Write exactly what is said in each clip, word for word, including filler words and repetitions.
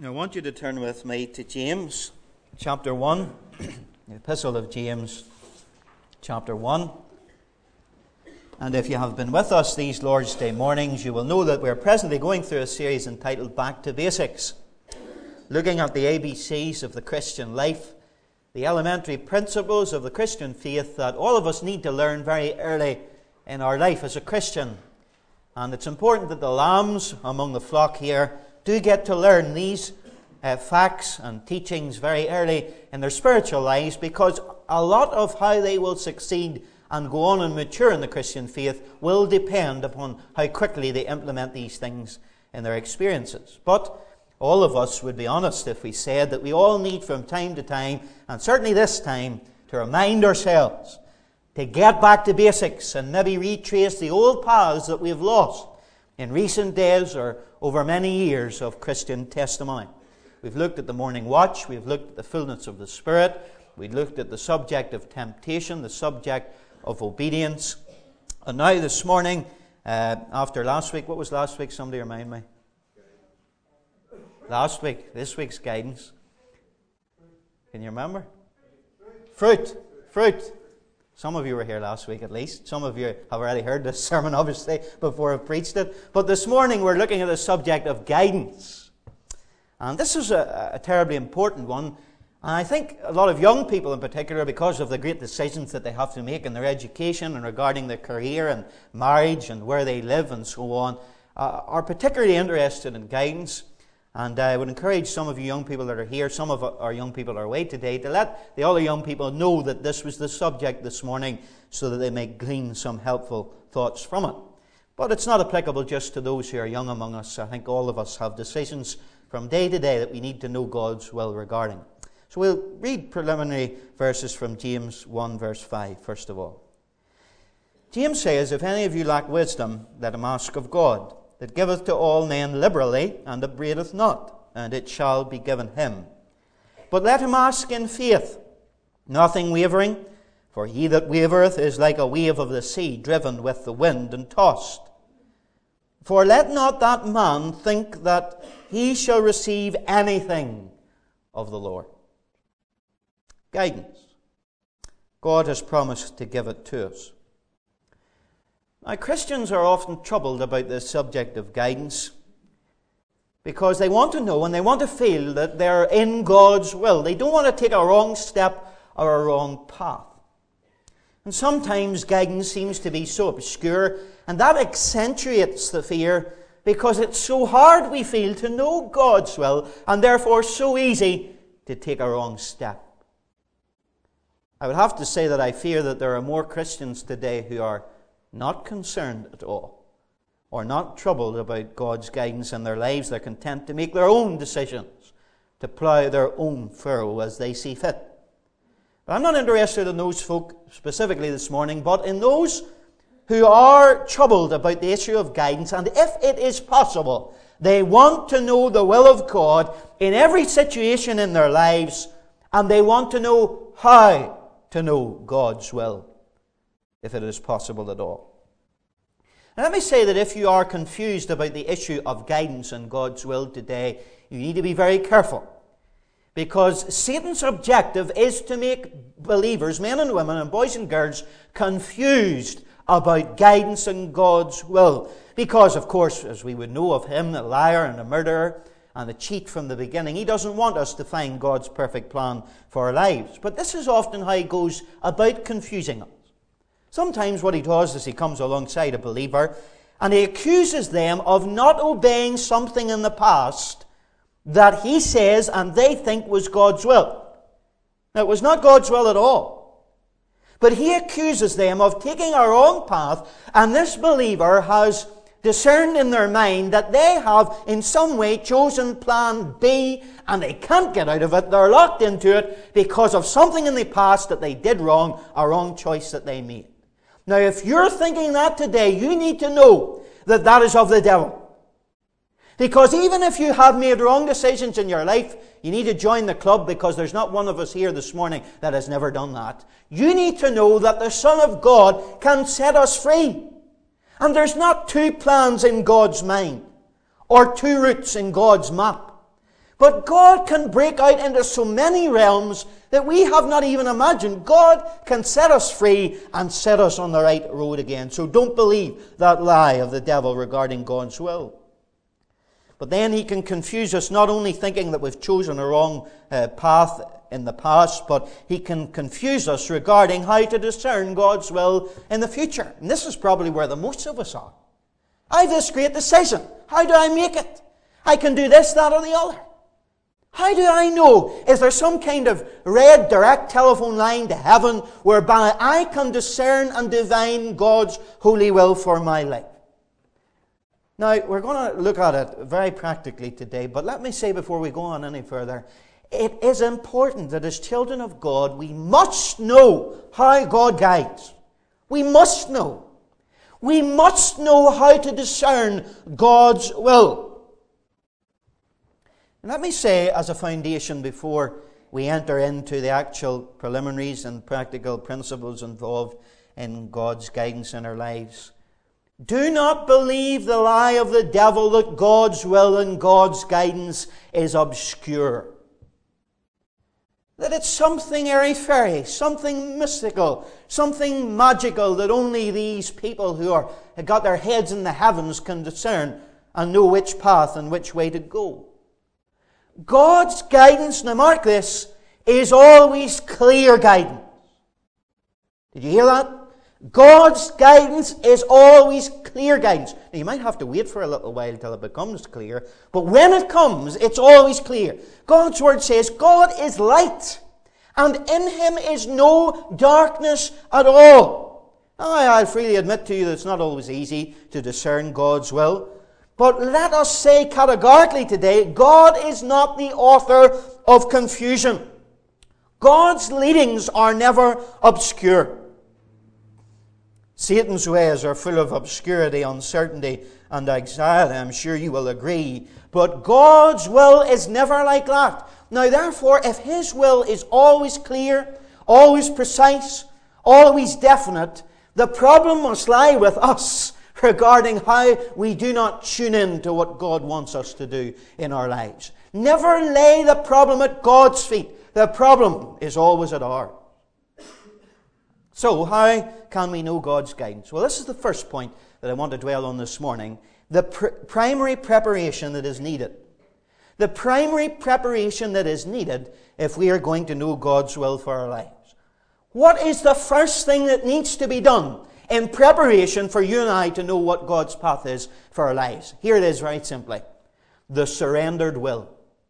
I want you to turn with me to James chapter one, the Epistle of James chapter one. And if you have been with us these Lord's Day mornings, you will know that we're presently going through a series entitled Back to Basics, looking at the A B Cs of the Christian life, the elementary principles of the Christian faith that all of us need to learn very early in our life as a Christian. And it's important that the lambs among the flock here do get to learn these uh, facts and teachings very early in their spiritual lives, because a lot of how they will succeed and go on and mature in the Christian faith will depend upon how quickly they implement these things in their experiences. But all of us would be honest if we said that we all need from time to time, and certainly this time, to remind ourselves to get back to basics and maybe retrace the old paths that we have lost in recent days or over many years of Christian testimony. We've looked at the morning watch, we've looked at the fullness of the Spirit, we've looked at the subject of temptation, the subject of obedience. And now this morning, uh, after last week, what was last week? Somebody remind me. Last week, this week's guidance. Can you remember? Fruit. Fruit. Some of you were here last week at least. Some of you have already heard this sermon, obviously, before I've preached it. But this morning we're looking at the subject of guidance. And this is a, a terribly important one. And I think a lot of young people in particular, because of the great decisions that they have to make in their education and regarding their career and marriage and where they live and so on, uh, are particularly interested in guidance. And I would encourage some of you young people that are here, some of our young people are away today, to let the other young people know that this was the subject this morning so that they may glean some helpful thoughts from it. But it's not applicable just to those who are young among us. I think all of us have decisions from day to day that we need to know God's will regarding. So we'll read preliminary verses from James one verse five, first of all. James says, "If any of you lack wisdom, let him ask of God, that giveth to all men liberally, and upbraideth not, and it shall be given him. But let him ask in faith, nothing wavering, for he that wavereth is like a wave of the sea, driven with the wind and tossed. For let not that man think that he shall receive anything of the Lord." Guidance. God has promised to give it to us. Now, Christians are often troubled about this subject of guidance because they want to know and they want to feel that they're in God's will. They don't want to take a wrong step or a wrong path. And sometimes guidance seems to be so obscure, and that accentuates the fear because it's so hard, we feel, to know God's will, and therefore so easy to take a wrong step. I would have to say that I fear that there are more Christians today who are not concerned at all, or not troubled about God's guidance in their lives. They're content to make their own decisions, to plough their own furrow as they see fit. But I'm not interested in those folk specifically this morning, but in those who are troubled about the issue of guidance, and if it is possible, they want to know the will of God in every situation in their lives, and they want to know how to know God's will, if it is possible at all. And let me say that if you are confused about the issue of guidance and God's will today, you need to be very careful. Because Satan's objective is to make believers, men and women and boys and girls, confused about guidance and God's will. Because, of course, as we would know of him, the liar and the murderer and the cheat from the beginning, he doesn't want us to find God's perfect plan for our lives. But this is often how he goes about confusing us. Sometimes what he does is he comes alongside a believer and he accuses them of not obeying something in the past that he says and they think was God's will. Now, it was not God's will at all. But he accuses them of taking a wrong path, and this believer has discerned in their mind that they have in some way chosen plan B and they can't get out of it. They're locked into it because of something in the past that they did wrong, a wrong choice that they made. Now, if you're thinking that today, you need to know that that is of the devil. Because even if you have made wrong decisions in your life, you need to join the club, because there's not one of us here this morning that has never done that. You need to know that the Son of God can set us free. And there's not two plans in God's mind or two routes in God's map. But God can break out into so many realms that we have not even imagined. God can set us free and set us on the right road again. So don't believe that lie of the devil regarding God's will. But then he can confuse us, not only thinking that we've chosen a wrong uh, path in the past, but he can confuse us regarding how to discern God's will in the future. And this is probably where the most of us are. I have this great decision. How do I make it? I can do this, that, or the other. How do I know? Is there some kind of red direct telephone line to heaven whereby I can discern and divine God's holy will for my life? Now, we're going to look at it very practically today, but let me say before we go on any further, it is important that as children of God, we must know how God guides. We must know. We must know how to discern God's will. And let me say, as a foundation, before we enter into the actual preliminaries and practical principles involved in God's guidance in our lives, do not believe the lie of the devil that God's will and God's guidance is obscure. That it's something airy-fairy, something mystical, something magical that only these people who are have got their heads in the heavens can discern and know which path and which way to go. God's guidance, now mark this, is always clear guidance. Did you hear that? God's guidance is always clear guidance. Now you might have to wait for a little while till it becomes clear, but when it comes, it's always clear. God's word says, God is light, and in him is no darkness at all. Now I'll freely admit to you that it's not always easy to discern God's will. But let us say categorically today, God is not the author of confusion. God's leadings are never obscure. Satan's ways are full of obscurity, uncertainty, and anxiety. I'm sure you will agree. But God's will is never like that. Now, therefore, if his will is always clear, always precise, always definite, the problem must lie with us regarding how we do not tune in to what God wants us to do in our lives. Never lay the problem at God's feet. The problem is always at ours. So, how can we know God's guidance? Well, this is the first point that I want to dwell on this morning. The pr- primary preparation that is needed. The primary preparation that is needed if we are going to know God's will for our lives. What is the first thing that needs to be done in preparation for you and I to know what God's path is for our lives? Here it is very simply. The surrendered will.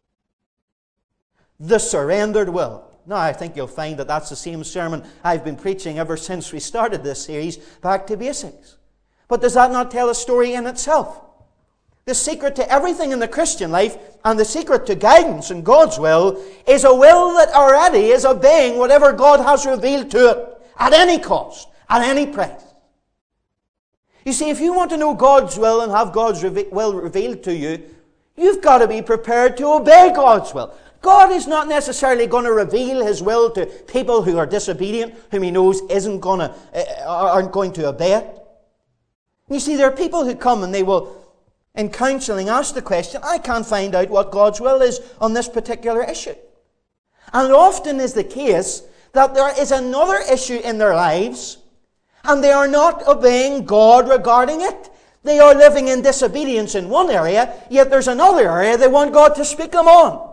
The surrendered will. Now, I think you'll find that that's the same sermon I've been preaching ever since we started this series, Back to Basics. But does that not tell a story in itself? The secret to everything in the Christian life and the secret to guidance in God's will is a will that already is obeying whatever God has revealed to it at any cost, at any price. You see, if you want to know God's will and have God's will revealed to you, you've got to be prepared to obey God's will. God is not necessarily going to reveal his will to people who are disobedient, whom he knows isn't going to, uh, aren't going to obey it. You see, there are people who come and they will, in counselling, ask the question, I can't find out what God's will is on this particular issue. And it often is the case that there is another issue in their lives, and they are not obeying God regarding it. They are living in disobedience in one area, yet there's another area they want God to speak them on.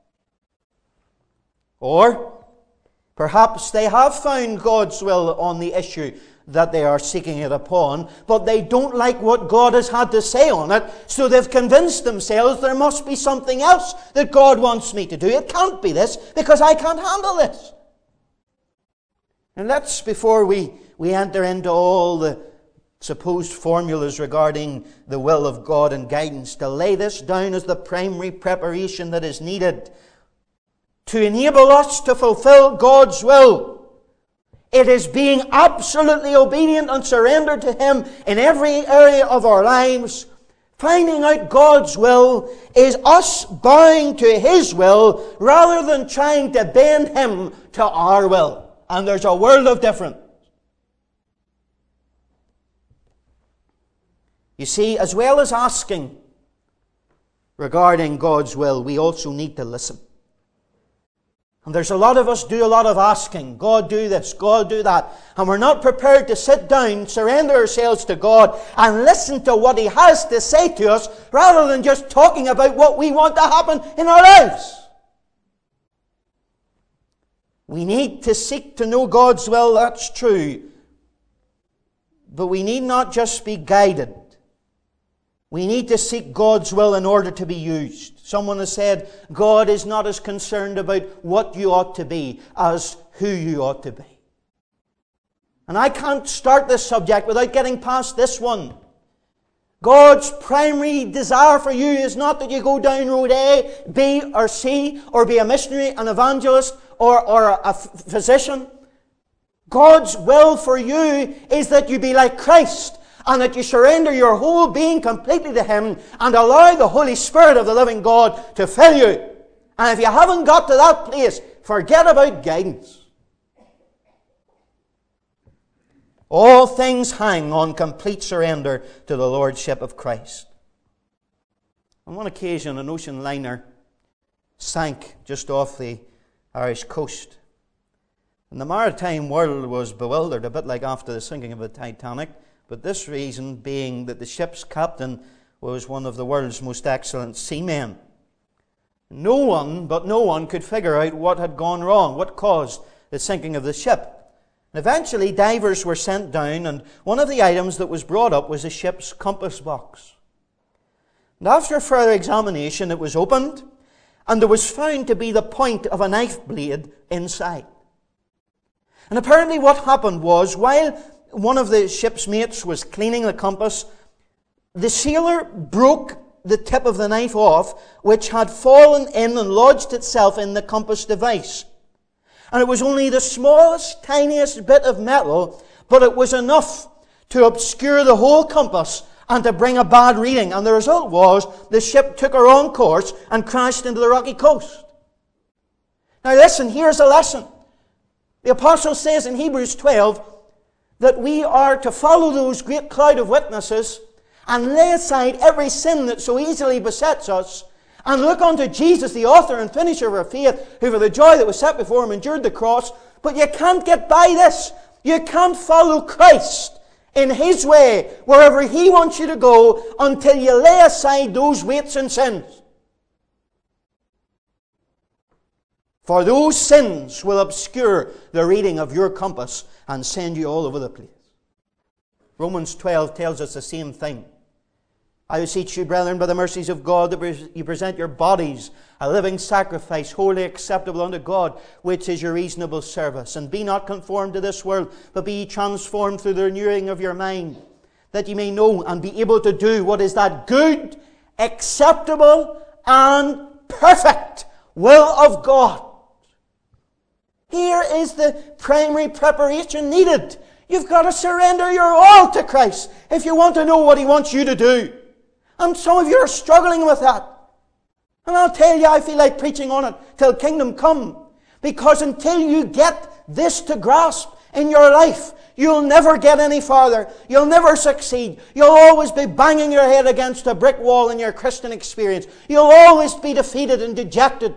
Or perhaps they have found God's will on the issue that they are seeking it upon, but they don't like what God has had to say on it, so they've convinced themselves there must be something else that God wants me to do. It can't be this, because I can't handle this. And let's, before we, we enter into all the supposed formulas regarding the will of God and guidance, to lay this down as the primary preparation that is needed to enable us to fulfill God's will. It is being absolutely obedient and surrendered to him in every area of our lives. Finding out God's will is us bowing to his will rather than trying to bend him to our will. And there's a world of difference. You see, as well as asking regarding God's will, we also need to listen. And there's a lot of us do a lot of asking. God do this, God do that. And we're not prepared to sit down, surrender ourselves to God, and listen to what He has to say to us, rather than just talking about what we want to happen in our lives. We need to seek to know God's will, that's true. But we need not just be guided. We need to seek God's will in order to be used. Someone has said, God is not as concerned about what you ought to be as who you ought to be. And I can't start this subject without getting past this one. God's primary desire for you is not that you go down road A, B, or C, or be a missionary, an evangelist, or, or a, a physician. God's will for you is that you be like Christ, and that you surrender your whole being completely to Him and allow the Holy Spirit of the living God to fill you. And if you haven't got to that place, forget about guidance. All things hang on complete surrender to the Lordship of Christ. On one occasion, an ocean liner sank just off the Irish coast. And the maritime world was bewildered, a bit like after the sinking of the Titanic. But this reason being that the ship's captain was one of the world's most excellent seamen. No one, but no one, could figure out what had gone wrong, what caused the sinking of the ship. And eventually divers were sent down, and one of the items that was brought up was the ship's compass box. And after further examination it was opened, and there was found to be the point of a knife blade inside. And apparently what happened was, while one of the ship's mates was cleaning the compass, the sailor broke the tip of the knife off, which had fallen in and lodged itself in the compass device. And it was only the smallest, tiniest bit of metal, but it was enough to obscure the whole compass and to bring a bad reading. And the result was the ship took a wrong course and crashed into the rocky coast. Now listen, here's a lesson. The apostle says in Hebrews twelve, that we are to follow those great cloud of witnesses and lay aside every sin that so easily besets us and look unto Jesus, the author and finisher of our faith, who for the joy that was set before Him endured the cross. But you can't get by this. You can't follow Christ in His way wherever He wants you to go until you lay aside those weights and sins. For those sins will obscure the reading of your compass and send you all over the place. Romans twelve tells us the same thing. I beseech you, brethren, by the mercies of God, that you present your bodies a living sacrifice, wholly acceptable unto God, which is your reasonable service. And be not conformed to this world, but be ye transformed through the renewing of your mind, that ye may know and be able to do what is that good, acceptable, and perfect will of God. Here is the primary preparation needed. You've got to surrender your all to Christ if you want to know what He wants you to do. And some of you are struggling with that. And I'll tell you, I feel like preaching on it till kingdom come. Because until you get this to grasp in your life, you'll never get any farther. You'll never succeed. You'll always be banging your head against a brick wall in your Christian experience. You'll always be defeated and dejected.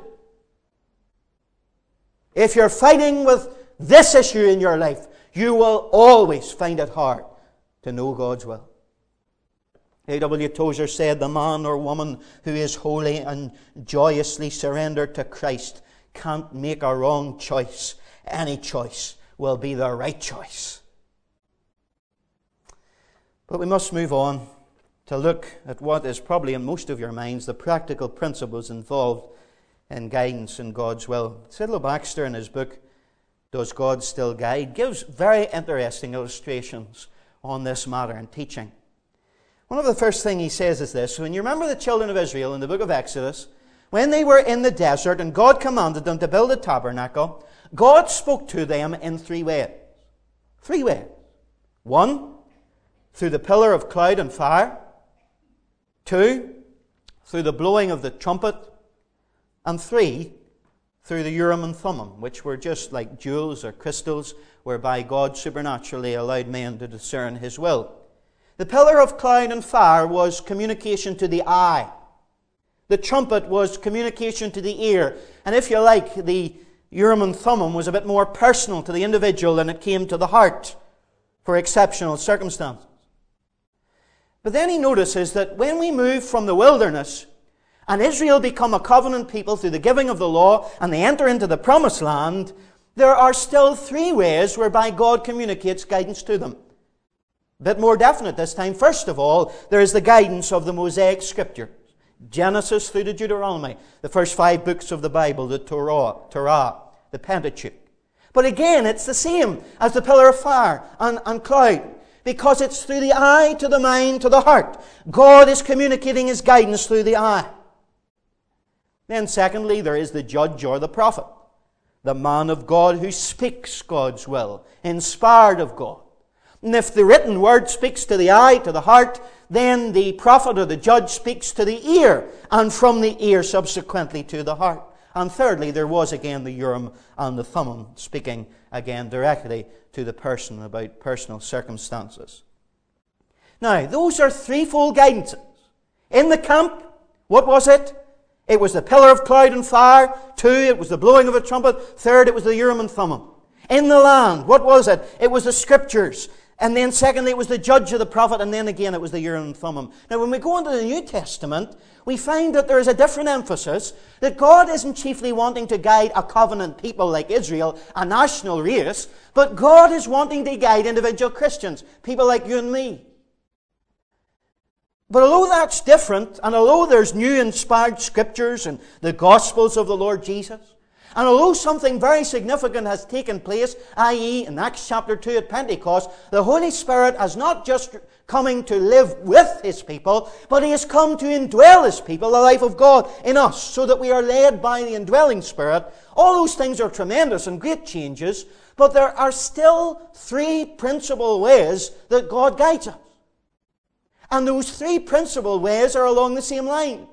If you're fighting with this issue in your life, you will always find it hard to know God's will. A W Tozer said, the man or woman who is wholly and joyously surrendered to Christ can't make a wrong choice. Any choice will be the right choice. But we must move on to look at what is probably in most of your minds the practical principles involved in guidance in God's will. Sidlow Baxter, in his book, Does God Still Guide?, gives very interesting illustrations on this matter and teaching. One of the first things he says is this: when you remember the children of Israel in the book of Exodus, when they were in the desert and God commanded them to build a tabernacle, God spoke to them in three ways. Three ways. One, through the pillar of cloud and fire. Two, through the blowing of the trumpet. And three, through the Urim and Thummim, which were just like jewels or crystals, whereby God supernaturally allowed men to discern His will. The pillar of cloud and fire was communication to the eye. The trumpet was communication to the ear. And if you like, the Urim and Thummim was a bit more personal to the individual than it came to the heart for exceptional circumstances. But then he notices that when we move from the wilderness and Israel become a covenant people through the giving of the law and they enter into the promised land, there are still three ways whereby God communicates guidance to them. A bit more definite this time. First of all, there is the guidance of the Mosaic Scripture. Genesis through to Deuteronomy, the first five books of the Bible, the Torah, Torah, the Pentateuch. But again, it's the same as the pillar of fire and, and cloud, because it's through the eye to the mind to the heart. God is communicating His guidance through the eye. Then secondly, there is the judge or the prophet, the man of God who speaks God's will, inspired of God. And if the written word speaks to the eye, to the heart, then the prophet or the judge speaks to the ear, and from the ear subsequently to the heart. And thirdly, there was again the Urim and the Thummim, speaking again directly to the person about personal circumstances. Now, those are threefold guidances. In the camp, what was it? It was the pillar of cloud and fire. Two, it was the blowing of a trumpet. Third, it was the Urim and Thummim. In the land, what was it? It was the Scriptures. And then secondly, it was the judge of the prophet, and then again it was the Urim and Thummim. Now when we go into the New Testament, we find that there is a different emphasis, that God isn't chiefly wanting to guide a covenant people like Israel, a national race, but God is wanting to guide individual Christians, people like you and me. But although that's different, and although there's new inspired Scriptures and the Gospels of the Lord Jesus, and although something very significant has taken place, that is in Acts chapter two at Pentecost, the Holy Spirit has not just coming to live with His people, but He has come to indwell His people, the life of God in us, so that we are led by the indwelling Spirit. All those things are tremendous and great changes, but there are still three principal ways that God guides us. And those three principal ways are along the same lines.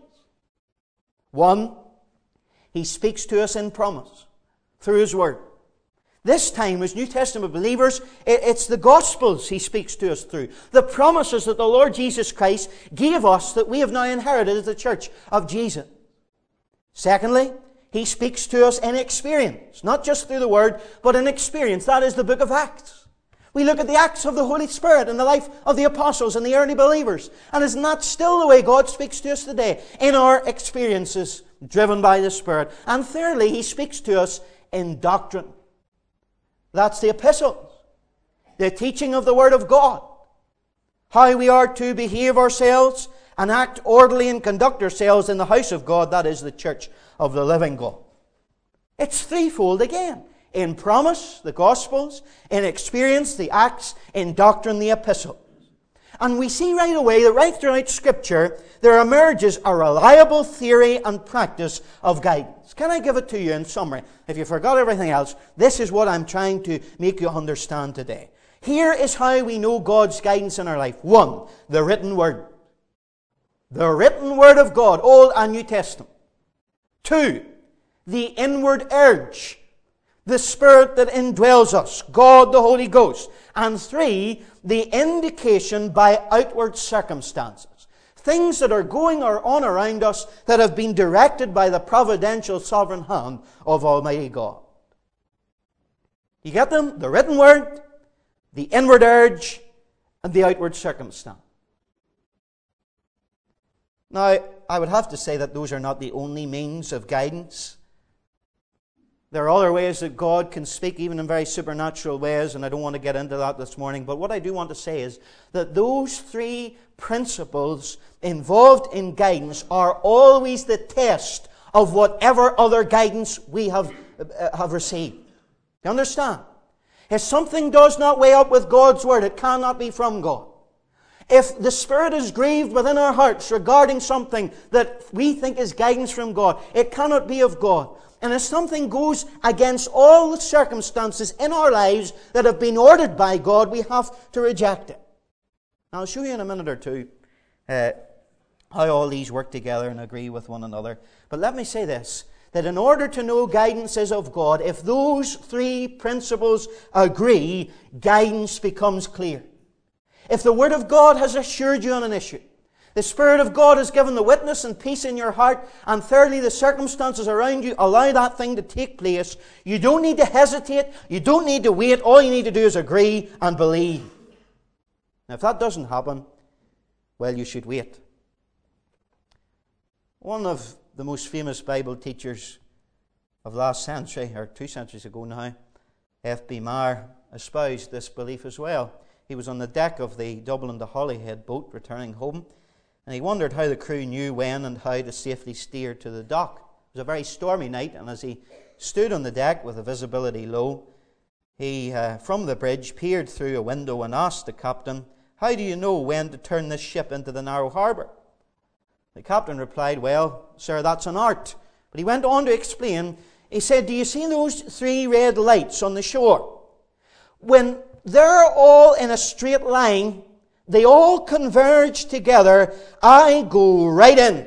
One, He speaks to us in promise through His Word. This time, as New Testament believers, it's the Gospels He speaks to us through. The promises that the Lord Jesus Christ gave us that we have now inherited as the church of Jesus. Secondly, He speaks to us in experience. Not just through the Word, but in experience. That is the book of Acts. We look at the acts of the Holy Spirit in the life of the apostles and the early believers. And isn't that still the way God speaks to us today? In our experiences, driven by the Spirit. And thirdly, He speaks to us in doctrine. That's the epistles. The teaching of the Word of God. How we are to behave ourselves and act orderly and conduct ourselves in the house of God. That is the church of the living God. It's threefold again. In promise, the Gospels. In experience, the Acts. In doctrine, the epistles. And we see right away that right throughout Scripture, there emerges a reliable theory and practice of guidance. Can I give it to you in summary? If you forgot everything else, this is what I'm trying to make you understand today. Here is how we know God's guidance in our life. One, the written Word. The written Word of God, Old and New Testament. Two, the inward urge. The Spirit that indwells us, God the Holy Ghost. And three, the indication by outward circumstances. Things that are going on around us that have been directed by the providential sovereign hand of Almighty God. You get them? The written Word, the inward urge, and the outward circumstance. Now, I would have to say that those are not the only means of guidance. There are other ways that God can speak, even in very supernatural ways, and I don't want to get into that this morning. But what I do want to say is that those three principles involved in guidance are always the test of whatever other guidance we have, uh, have received. You understand? If something does not weigh up with God's Word, it cannot be from God. If the Spirit is grieved within our hearts regarding something that we think is guidance from God, it cannot be of God. And if something goes against all the circumstances in our lives that have been ordered by God, we have to reject it. Now, I'll show you in a minute or two uh, how all these work together and agree with one another. But let me say this, that in order to know guidance is of God, if those three principles agree, guidance becomes clear. If the Word of God has assured you on an issue, The Spirit of God has given the witness and peace in your heart. And thirdly, the circumstances around you allow that thing to take place. You don't need to hesitate. You don't need to wait. All you need to do is agree and believe. Now, if that doesn't happen, well, you should wait. One of the most famous Bible teachers of last century, or two centuries ago now, F B Meyer, espoused this belief as well. He was on the deck of the Dublin to Holyhead boat returning home, and he wondered how the crew knew when and how to safely steer to the dock. It was a very stormy night, and as he stood on the deck with the visibility low, he, uh, from the bridge, peered through a window and asked the captain, "How do you know when to turn this ship into the narrow harbour?" The captain replied, "Well, sir, that's an art." But he went on to explain. He said, "Do you see those three red lights on the shore? When they're all in a straight line, they all converge together, I go right in."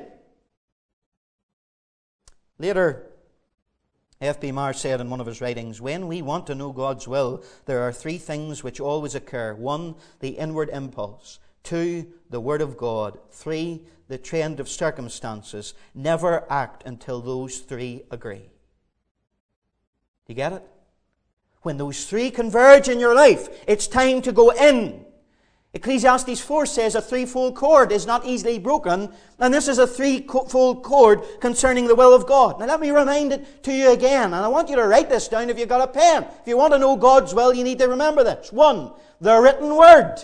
Later, F B Meyer said in one of his writings, "When we want to know God's will, there are three things which always occur. One, the inward impulse. Two, the Word of God. Three, the trend of circumstances. Never act until those three agree." Do you get it? When those three converge in your life, it's time to go in. Ecclesiastes four says a threefold cord is not easily broken, and this is a threefold cord concerning the will of God. Now let me remind it to you again, and I want you to write this down if you've got a pen. If you want to know God's will, you need to remember this. One, the written word.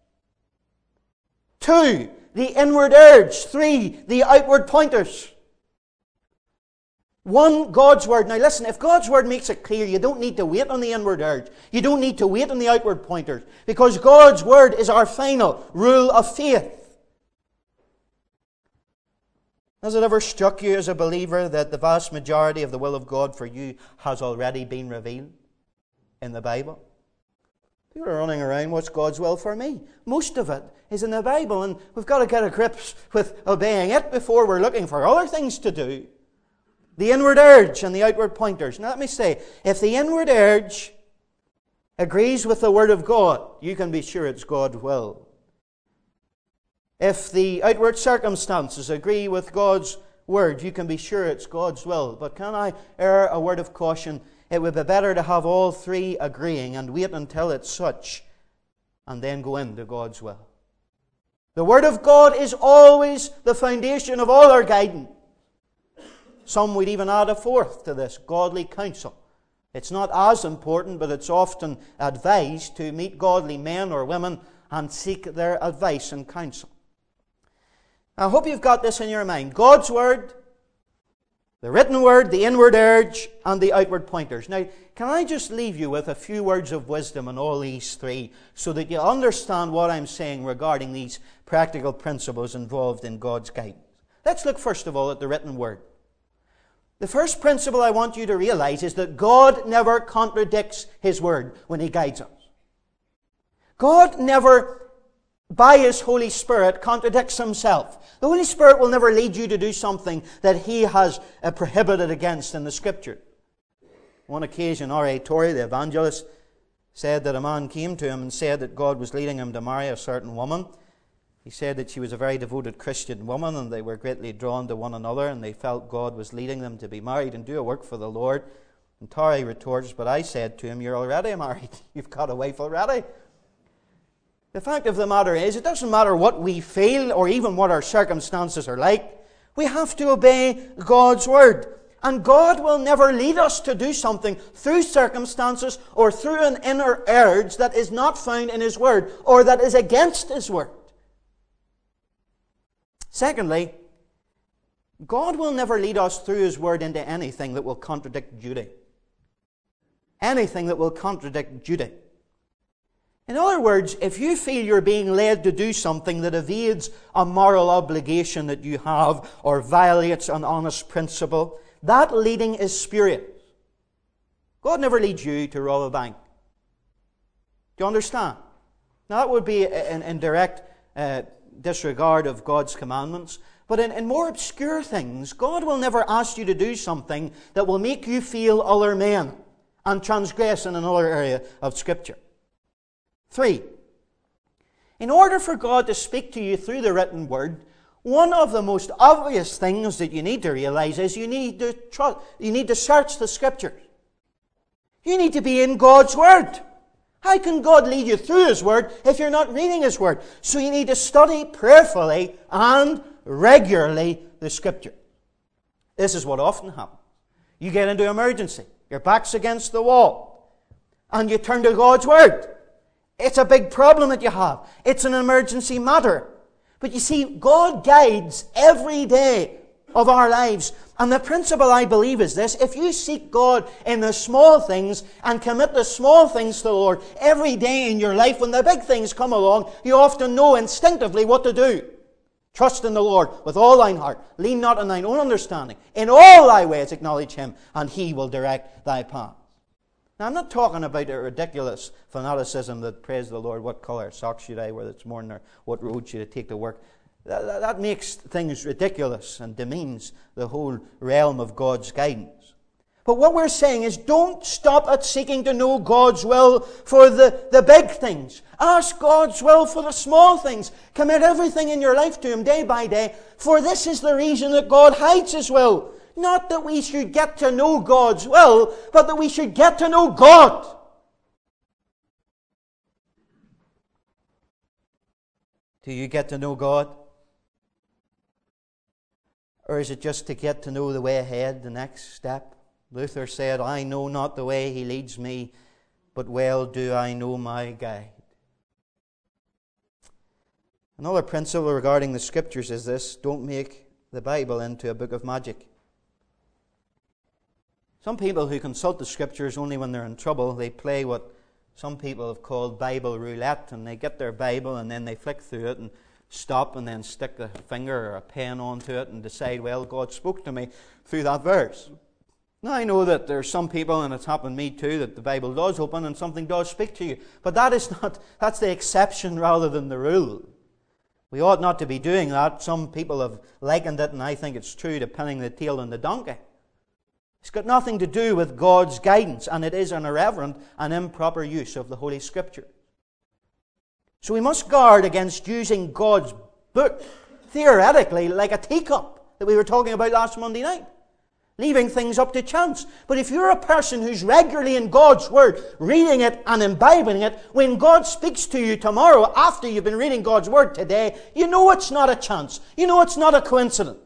Two, the inward urge. Three, the outward pointers. One, God's Word. Now listen, if God's Word makes it clear, you don't need to wait on the inward urge. You don't need to wait on the outward pointers. Because God's Word is our final rule of faith. Has it ever struck you as a believer that the vast majority of the will of God for you has already been revealed in the Bible? People are running around, what's God's will for me? Most of it is in the Bible, and we've got to get a grip with obeying it before we're looking for other things to do. The inward urge and the outward pointers. Now let me say, if the inward urge agrees with the Word of God, you can be sure it's God's will. If the outward circumstances agree with God's Word, you can be sure it's God's will. But can I err a word of caution? It would be better to have all three agreeing and wait until it's such, and then go into God's will. The Word of God is always the foundation of all our guidance. Some would even add a fourth to this, godly counsel. It's not as important, but it's often advised to meet godly men or women and seek their advice and counsel. I hope you've got this in your mind. God's Word, the written Word, the inward urge, and the outward pointers. Now, can I just leave you with a few words of wisdom on all these three so that you understand what I'm saying regarding these practical principles involved in God's guidance? Let's look first of all at the written Word. The first principle I want you to realize is that God never contradicts His Word when He guides us. God never, by His Holy Spirit, contradicts Himself. The Holy Spirit will never lead you to do something that He has uh, prohibited against in the Scripture. On one occasion, R A Torrey, the evangelist, said that a man came to him and said that God was leading him to marry a certain woman. He said that she was a very devoted Christian woman, and they were greatly drawn to one another, and they felt God was leading them to be married and do a work for the Lord. And Torrey retorts, "But I said to him, you're already married. You've got a wife already." The fact of the matter is, it doesn't matter what we feel or even what our circumstances are like. We have to obey God's Word. And God will never lead us to do something through circumstances or through an inner urge that is not found in His Word or that is against His Word. Secondly, God will never lead us through His Word into anything that will contradict duty. Anything that will contradict duty. In other words, if you feel you're being led to do something that evades a moral obligation that you have or violates an honest principle, that leading is spurious. God never leads you to rob a bank. Do you understand? Now that would be in, in direct uh, disregard of God's commandments. But in, in more obscure things, God will never ask you to do something that will make you feel other men and transgress in another area of Scripture. Three, in order for God to speak to you through the written Word, One of the most obvious things that you need to realize is you need to trust, you need to search the Scriptures. You need to be in God's Word. How can God lead you through His Word if you're not reading His Word? So you need to study prayerfully and regularly the Scripture. This is what often happens. You get into emergency. Your back's against the wall. And you turn to God's Word. It's a big problem that you have. It's an emergency matter. But you see, God guides every day of our lives. And the principle, I believe, is this. If you seek God in the small things and commit the small things to the Lord every day in your life, when the big things come along, you often know instinctively what to do. Trust in the Lord with all thine heart. Lean not on thine own understanding. In all thy ways acknowledge Him, and He will direct thy path. Now, I'm not talking about a ridiculous fanaticism that prays the Lord, what colour socks should I wear this morning, or what road should I take to work. That, that, that makes things ridiculous and demeans the whole realm of God's guidance. But what we're saying is, don't stop at seeking to know God's will for the, the big things. Ask God's will for the small things. Commit everything in your life to Him day by day, for this is the reason that God hides His will. Not that we should get to know God's will, but that we should get to know God. Do you get to know God? Or is it just to get to know the way ahead, the next step? Luther said, I know not the way He leads me, but well do I know my guide. Another principle regarding the Scriptures is this: don't make the Bible into a book of magic. Some people who consult the Scriptures only when they're in trouble, they play what some people have called Bible roulette, and they get their Bible and then they flick through it and stop and then stick a finger or a pen onto it and decide, well, God spoke to me through that verse. Now, I know that there are some people, and it's happened to me too, that the Bible does open and something does speak to you. But that is not, that's the exception rather than the rule. We ought not to be doing that. Some people have likened it, and I think it's true, to pinning the tail on the donkey. It's got nothing to do with God's guidance, and it is an irreverent and improper use of the Holy Scripture. So we must guard against using God's book, theoretically, like a teacup that we were talking about last Monday night. Leaving things up to chance. But if you're a person who's regularly in God's Word, reading it and imbibing it, when God speaks to you tomorrow after you've been reading God's Word today, you know it's not a chance. You know it's not a coincidence.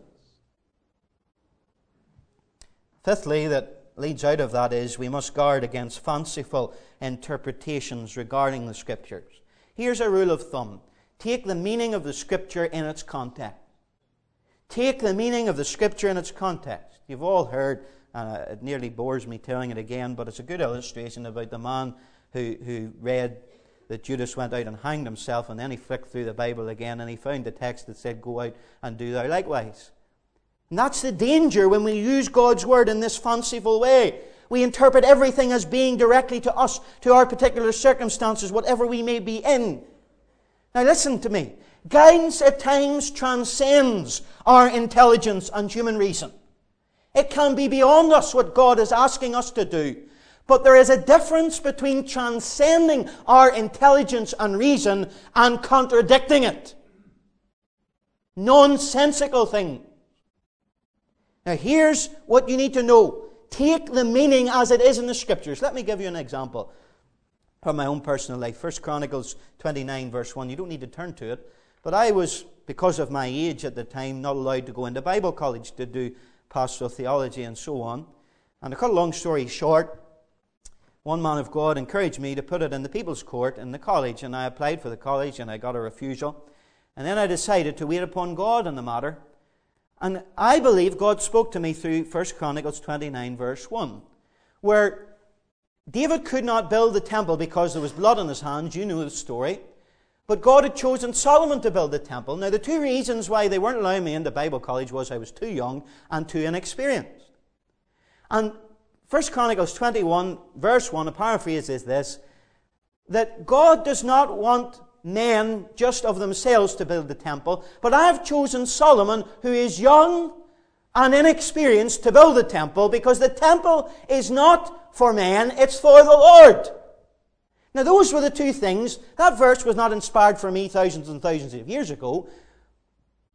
Fifthly, that leads out of that is we must guard against fanciful interpretations regarding the Scriptures. Here's a rule of thumb. Take the meaning of the Scripture in its context. Take the meaning of the Scripture in its context. You've all heard, and uh, it nearly bores me telling it again, but it's a good illustration about the man who, who read that Judas went out and hanged himself, and then he flicked through the Bible again and he found the text that said, go out and do thou likewise. And that's the danger when we use God's Word in this fanciful way. We interpret everything as being directly to us, to our particular circumstances, whatever we may be in. Now listen to me. Guidance at times transcends our intelligence and human reason. It can be beyond us what God is asking us to do. But there is a difference between transcending our intelligence and reason and contradicting it. Nonsensical things. Now here's what you need to know. Take the meaning as it is in the Scriptures. Let me give you an example from my own personal life. First Chronicles twenty-nine verse one. You don't need to turn to it. But I was, because of my age at the time, not allowed to go into Bible college to do pastoral theology and so on. And to cut a long story short, one man of God encouraged me to put it in the People's Court in the college. And I applied for the college and I got a refusal. And then I decided to wait upon God in the matter. And I believe God spoke to me through First Chronicles twenty-nine verse one, where David could not build the temple because there was blood on his hands. You know the story. But God had chosen Solomon to build the temple. Now the two reasons why they weren't allowing me into Bible college was I was too young and too inexperienced. And First Chronicles twenty-one verse one, a paraphrase is this, that God does not want men just of themselves to build the temple, but I have chosen Solomon, who is young and inexperienced, to build the temple, because the temple is not for men, it's for the Lord. Now those were the two things. That verse was not inspired for me thousands and thousands of years ago.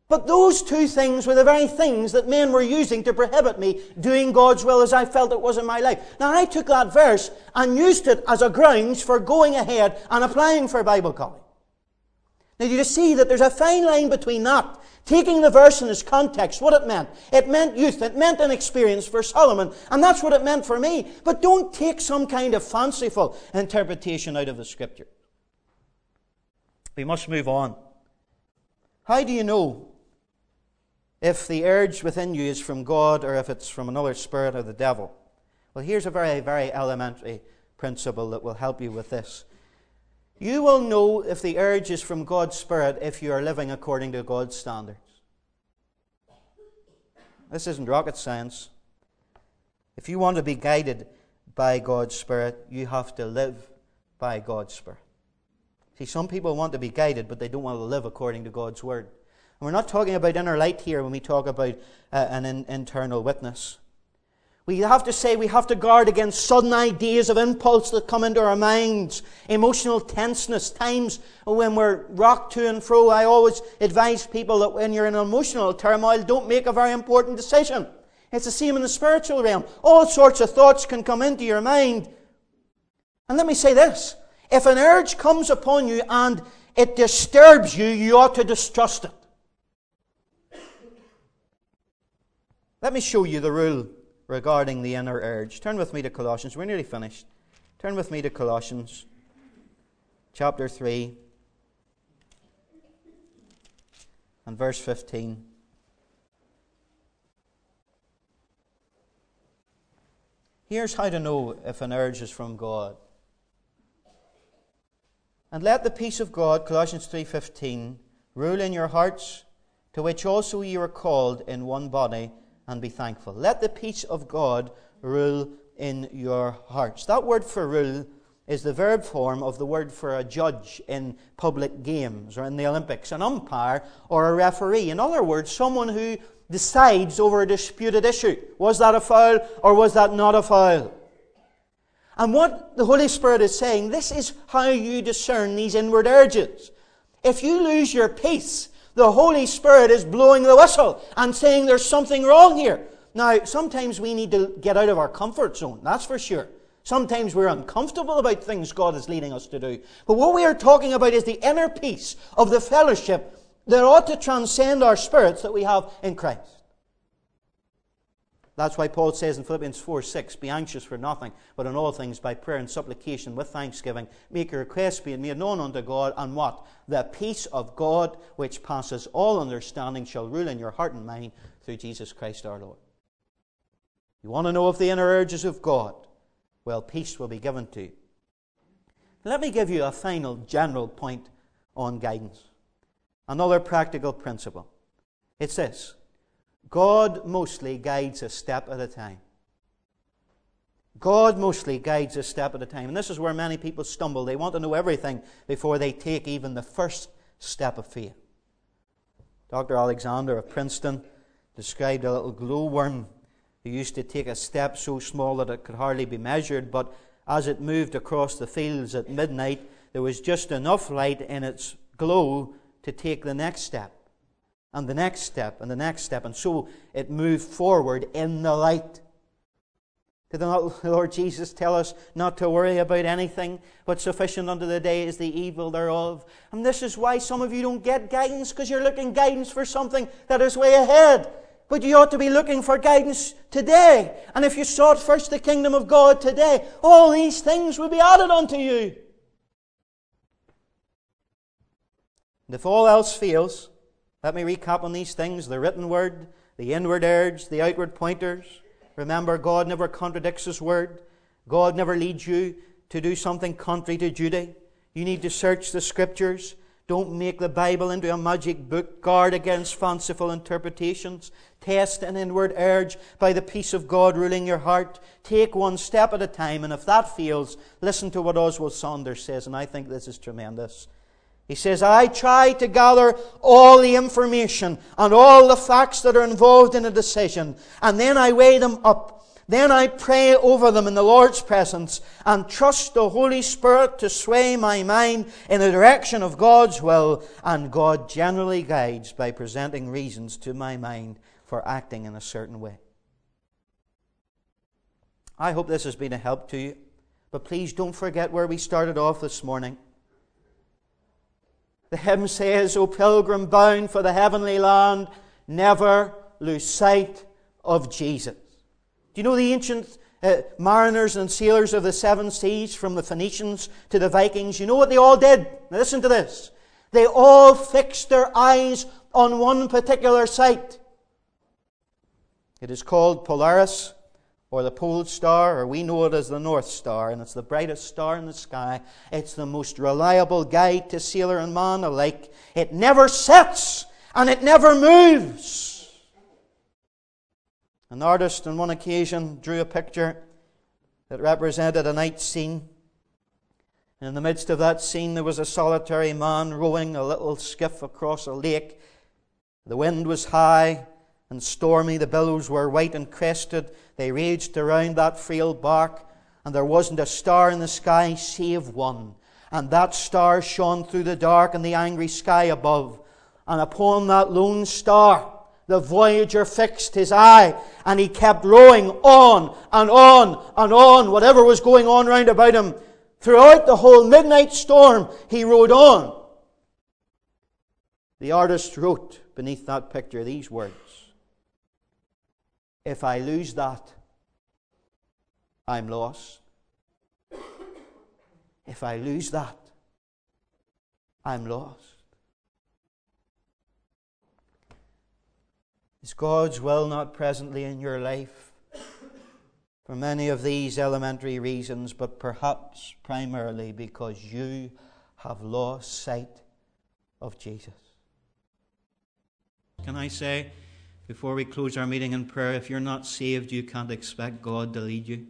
But those two things were the very things that men were using to prohibit me doing God's will as I felt it was in my life. Now, I took that verse and used it as a grounds for going ahead and applying for Bible college. Now, you see that there's a fine line between that, taking the verse in its context, what it meant. It meant youth. It meant an experience for Solomon. And that's what it meant for me. But don't take some kind of fanciful interpretation out of the Scripture. We must move on. How do you know if the urge within you is from God or if it's from another spirit or the devil? Well, here's a very, very elementary principle that will help you with this. You will know if the urge is from God's Spirit if you are living according to God's standards. This isn't rocket science. If you want to be guided by God's Spirit, you have to live by God's Spirit. See, some people want to be guided, but they don't want to live according to God's Word. And we're not talking about inner light here when we talk about uh, an in- internal witness. We have to say we have to guard against sudden ideas of impulse that come into our minds, emotional tenseness, times when we're rocked to and fro. I always advise people that when you're in emotional turmoil, don't make a very important decision. It's the same in the spiritual realm. All sorts of thoughts can come into your mind. And let me say this. If an urge comes upon you and it disturbs you, you ought to distrust it. Let me show you the rule regarding the inner urge. Turn with me to Colossians. We're nearly finished. Turn with me to Colossians chapter three and verse fifteen. Here's how to know if an urge is from God. And let the peace of God, Colossians three fifteen, rule in your hearts, to which also ye are called in one body, and be thankful. Let the peace of God rule in your hearts. That word for rule is the verb form of the word for a judge in public games or in the Olympics, an umpire or a referee. In other words, someone who decides over a disputed issue. Was that a foul or was that not a foul? And what the Holy Spirit is saying, this is how you discern these inward urges. If you lose your peace, the Holy Spirit is blowing the whistle and saying there's something wrong here. Now, sometimes we need to get out of our comfort zone, that's for sure. Sometimes we're uncomfortable about things God is leading us to do. But what we are talking about is the inner peace of the fellowship that ought to transcend our spirits that we have in Christ. That's why Paul says in Philippians four six, be anxious for nothing, but in all things by prayer and supplication with thanksgiving, make your requests be made known unto God, and what? The peace of God, which passes all understanding, shall rule in your heart and mind through Jesus Christ our Lord. You want to know if the inner urges of God? Well, peace will be given to you. Let me give you a final general point on guidance. Another practical principle. It's this. God mostly guides a step at a time. God mostly guides a step at a time. And this is where many people stumble. They want to know everything before they take even the first step of faith. Doctor Alexander of Princeton described a little glowworm who used to take a step so small that it could hardly be measured, but as it moved across the fields at midnight, there was just enough light in its glow to take the next step. And the next step, and the next step. And so it moved forward in the light. Did the Lord Jesus tell us not to worry about anything, but sufficient unto the day is the evil thereof? And this is why some of you don't get guidance, because you're looking guidance for something that is way ahead. But you ought to be looking for guidance today. And if you sought first the kingdom of God today, all these things will be added unto you. And if all else fails, let me recap on these things. The written word, the inward urge, the outward pointers. Remember, God never contradicts His word. God never leads you to do something contrary to duty. You need to search the Scriptures. Don't make the Bible into a magic book. Guard against fanciful interpretations. Test an inward urge by the peace of God ruling your heart. Take one step at a time, and if that fails, listen to what Oswald Saunders says, and I think this is tremendous. He says, I try to gather all the information and all the facts that are involved in a decision, and then I weigh them up Then I pray over them in the Lord's presence and trust the Holy Spirit to sway my mind in the direction of God's will, and God generally guides by presenting reasons to my mind for acting in a certain way. I hope this has been a help to you, but please don't forget where we started off this morning. The hymn says, "O pilgrim bound for the heavenly land, never lose sight of Jesus." Do you know the ancient uh, mariners and sailors of the seven seas, from the Phoenicians to the Vikings? You know what they all did? Now listen to this. They all fixed their eyes on one particular sight. It is called Polaris, or the Pole Star, or we know it as the North Star, and it's the brightest star in the sky. It's the most reliable guide to sailor and man alike. It never sets, and it never moves. An artist on one occasion drew a picture that represented a night scene. And in the midst of that scene there was a solitary man rowing a little skiff across a lake. The wind was high and stormy. The billows were white and crested. They raged around that frail bark, and there wasn't a star in the sky save one. And that star shone through the dark and the angry sky above. And upon that lone star the voyager fixed his eye, and he kept rowing on and on and on, whatever was going on round about him. Throughout the whole midnight storm, he rowed on. The artist wrote beneath that picture these words: "If I lose that, I'm lost. If I lose that, I'm lost." Is God's will not presently in your life? For many of these elementary reasons, but perhaps primarily because you have lost sight of Jesus. Can I say, before we close our meeting in prayer, if you're not saved, you can't expect God to lead you.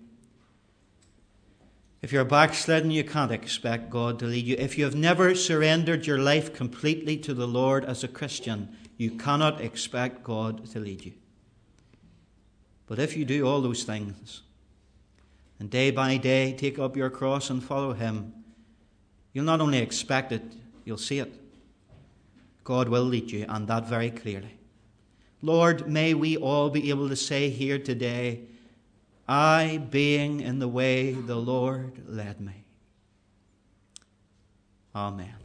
If you're backslidden, you can't expect God to lead you. If you have never surrendered your life completely to the Lord as a Christian, you cannot expect God to lead you. But if you do all those things, and day by day take up your cross and follow Him, you'll not only expect it, you'll see it. God will lead you, and that very clearly. Lord, may we all be able to say here today, I, being in the way the Lord led me. Amen.